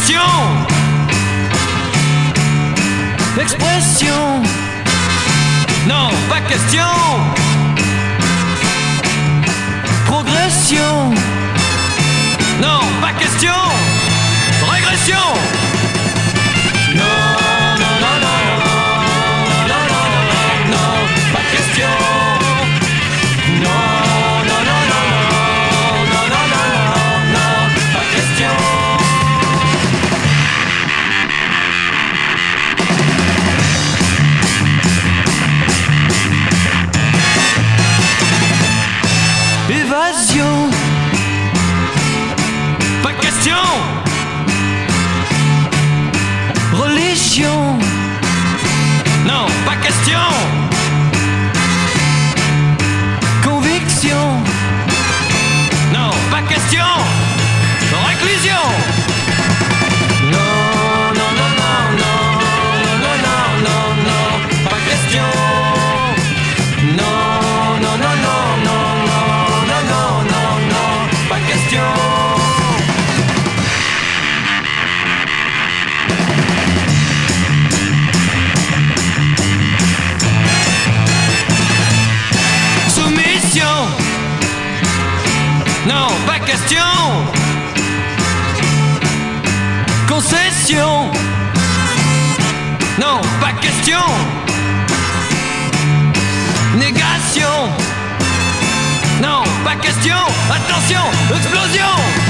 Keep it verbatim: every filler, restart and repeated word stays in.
question. Expression. Non, pas question. Progression. Non, pas question. Régression. Non, non, non, non, non, non, non, non, non, pas question. Non, non, non, non, non, non, non, non, pas question. Évasion. Pas question. Religion. Non, pas question. Conviction. Non, pas question. Réclusion. Non, non, non, non, non, non, non, non, non, pas question. Non, non, non, non, non, non, non, non, non, non, pas question. Soumission. Non, pas question. Concession. Non, pas question. Négation. Non, pas question. Attention, explosion.